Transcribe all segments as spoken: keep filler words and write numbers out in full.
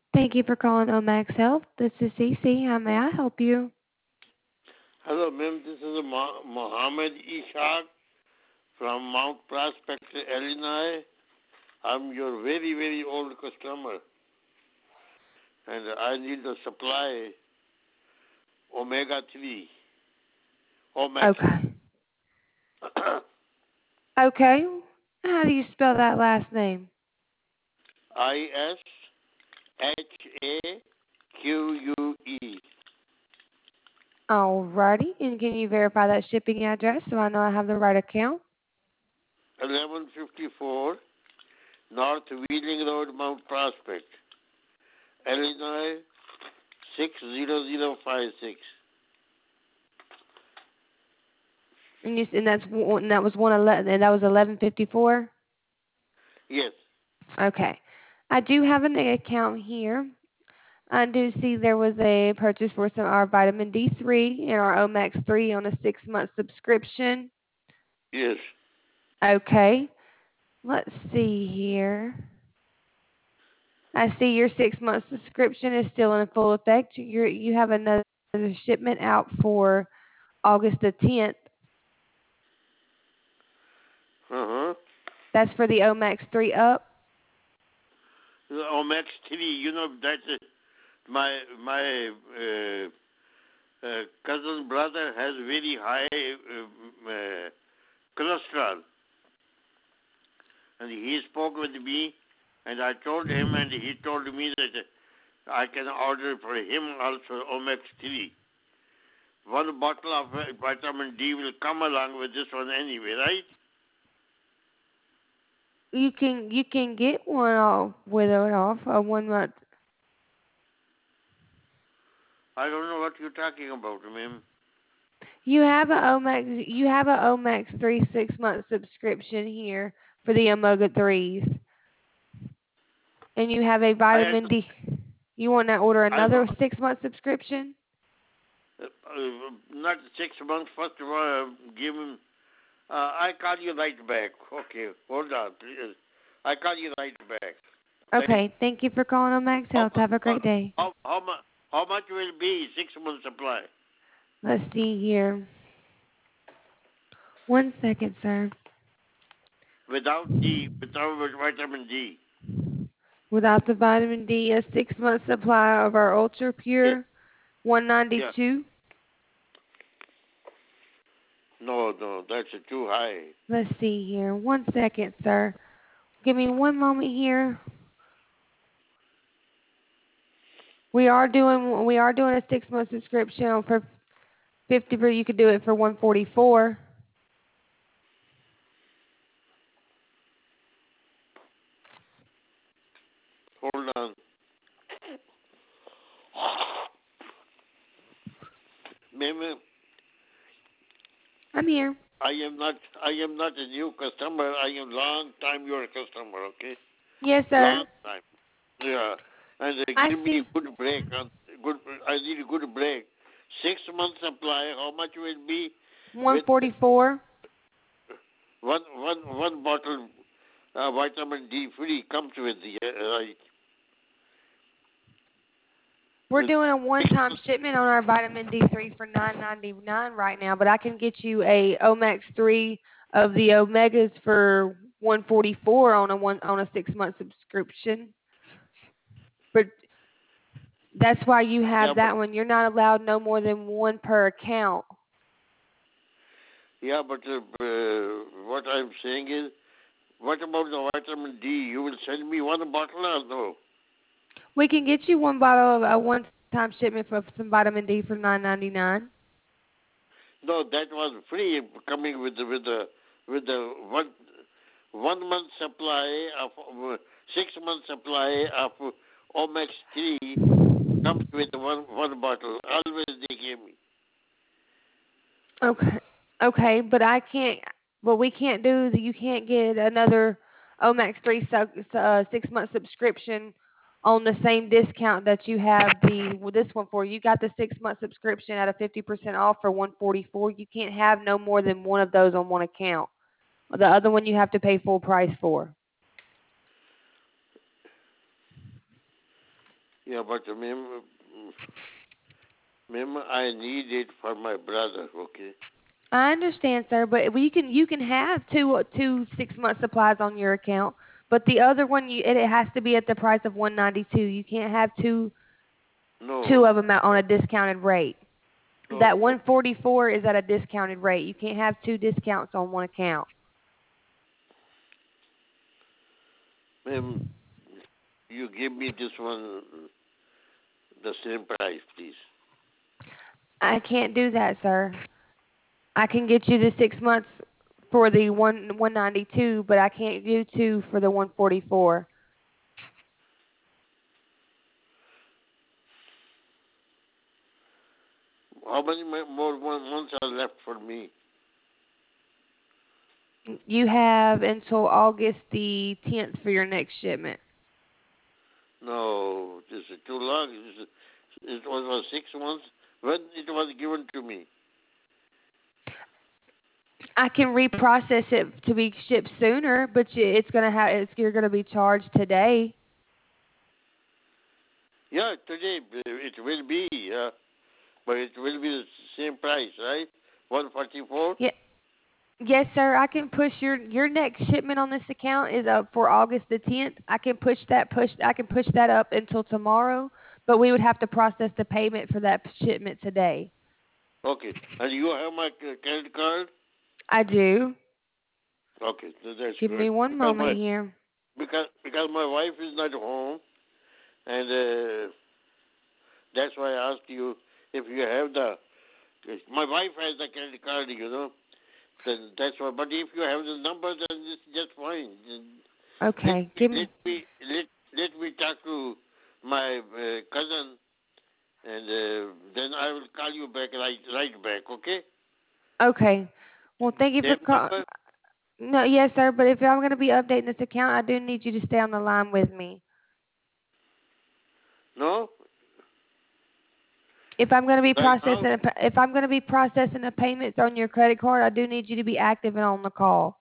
Thank you for calling Omax Health. This is Cece. How may I help you? Hello, ma'am. This is Mo- Mohammed Ishaq from Mount Prospect, Illinois. I'm your very, very old customer, and I need to supply omega three, Omax. Okay. Okay. How do you spell that last name? I S H A Q U E. Alrighty. And can you verify that shipping address so I know I have the right account? eleven fifty-four North Wheeling Road, Mount Prospect, Illinois six zero zero five six. And you and that's one- and that was one eleven and that was eleven fifty four. Yes. Okay. I do have an account here. I do see there was a purchase for some our vitamin D three and our Omax three on a six month subscription. Yes. Okay. Let's see here. I see your six month subscription is still in full effect. You you have another shipment out for August the tenth. Uh huh. That's for the Omax three up. The Omax three, you know, that's uh, my my uh, uh, cousin brother has very high uh, uh, cholesterol, and he spoke with me, and I told him, and he told me that uh, I can order for him also Omax three. One bottle of uh, vitamin D will come along with this one anyway, right? You can you can get one off with it off a one month. I don't know what you're talking about, ma'am. You have a Omax you have a Omax three six month subscription here for the omega threes, and you have a I had vitamin D. You want to order I'm another six month subscription? uh, uh, not six months. First of all, uh, give him. Uh, I call you right back. Okay, hold on, please. I call you right back. Thank Okay. Thank you for calling Omax How Health. Have a how great day. how how much how much will be six months supply Let's see here. One second, sir. without D without vitamin D? Without the vitamin D, a six month supply of our Ultra Yeah, Pure, one ninety yeah. two. No, no, that's too high. Let's see here. One second, sir. Give me one moment here. We are doing we are doing a six month subscription for fifty, but you could do it for one forty four. Hold on, ma'am. I'm here. I am not I am not a new customer. I am long time your customer. Okay, Yes, long sir. time. Yeah, and uh, I give me see a good break. On good, I need a good break. Six months supply. How much will be one with forty four. one one one bottle uh, vitamin D free comes with the uh, right We're with doing a one six time months. shipment on our vitamin D three for nine ninety nine right now, but I can get you a Omax three of the Omegas for one forty four on a one on a six month subscription. But that's why you Yeah, have but that one. You're not allowed no more than one per account. yeah, but uh, uh, what I'm saying is, what about the vitamin D? You will send me one bottle or no? We can get you one bottle of a one time shipment for some vitamin D for nine ninety nine. No, that was free coming with the with the with the one one month supply of uh, six month supply of Omex three comes with one one bottle. Always they give me. Okay. Okay, but I can't. But we can't do. You can't get another Omax three su- uh, six month subscription on the same discount that you have the well, this one for. You got the six month subscription at a fifty percent off for one forty four. You can't have no more than one of those on one account. The other one you have to pay full price for. Yeah, but ma'am, ma'am, I need it for my brother. Okay. I understand, sir, but you can you can have two two six month supplies on your account, but the other one you it, it has to be at the price of one ninety two. You can't have two two No, of them out on a discounted rate. no, That one forty four is at a discounted rate. You can't have two discounts on one account. ma'am, you give me this one the same price, please. I can't do that, sir. I can get you the six months for the one one ninety two, but I can't do two for the one forty four. How many mo- more mon- months are left for me? You have until August the tenth for your next shipment. No, this is too long. This is, it was for six months when it was given to me. I can reprocess it to be shipped sooner, but you, it's gonna have it's you're gonna be charged today. Yeah, today uh, it will be, yeah, but it will be the same price, right? One forty-four. Yeah, yes, sir. I can push your your next shipment on this account is up for August the tenth. I can push that push I can push that up until tomorrow, but we would have to process the payment for that shipment today. Okay, and you have my c- credit card. I do. Okay, so that's Give good me one because moment my here. because because my wife is not home, and uh, that's why I asked you if you have the. My wife has the credit card, you know. Then that's why. But if you have the number, then it's just fine. Then Let Okay. me Give let me me let let me talk to my uh, cousin, and uh, then I will call you back right right back. Okay? Okay. Well, thank you for Same call. number? No, yes, sir. But if I'm going to be updating this account, I do need you to stay on the line with me. No. If I'm going to be Right now? processing, a, pa- if I'm going to be processing the payments on your credit card, I do need you to be active and on the call.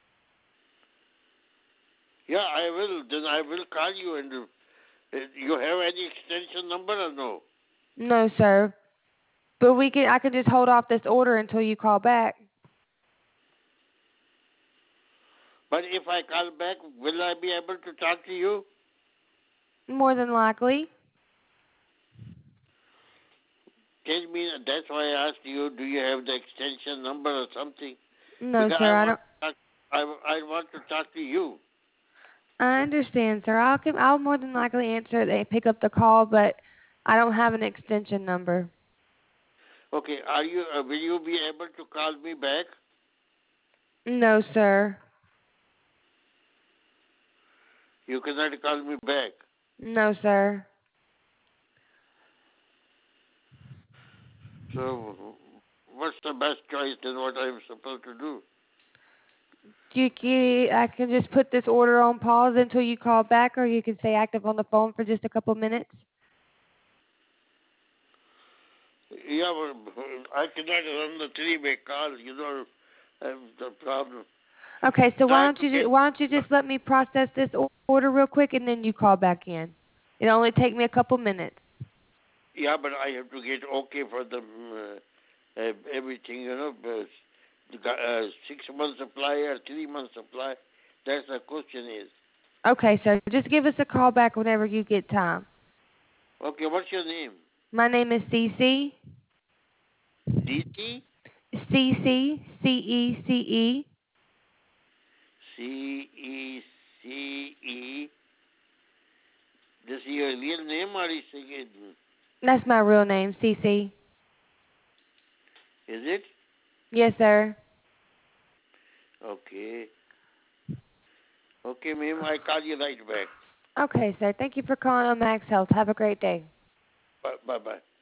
Yeah, I will. Then I will call you. And uh, you have any extension number or no? No, sir. But we can. I can just hold off this order until you call back. But if I call back, will I be able to talk to you? More than likely. Tell me. That's why I asked you. Do you have the extension number or something? No, Because sir. I I want don't. to talk, I I want to talk to you. I understand, sir. I'll. Can, I'll more than likely answer. They pick up the call, but I don't have an extension number. Okay. Are you? Uh, will you be able to call me back? No, sir. You cannot call me back. No, sir. So, what's the best choice in what I'm supposed to do? You can, I can just put this order on pause until you call back, or you can stay active on the phone for just a couple minutes. Yeah, but I cannot run the three-way call. You know, that's the problem. Okay, so why Try don't to you get. just, why don't you just let me process this o- order real quick and then you call back in. It'll only take me a couple minutes. Yeah, but I have to get okay for the uh, uh, everything. You know, but the gu- uh, six month supply or three month supply. That's the question is. Okay, sir, just give us a call back whenever you get time. Okay, what's your name? My name is Cece. D T C C C E C E. C E C E. This is your real name or is it? That's my real name, C C. Is it? Yes, sir. Okay. Okay, ma'am, I call you right back. Okay, sir. Thank you for calling on Max Health. Have a great day. Bye bye.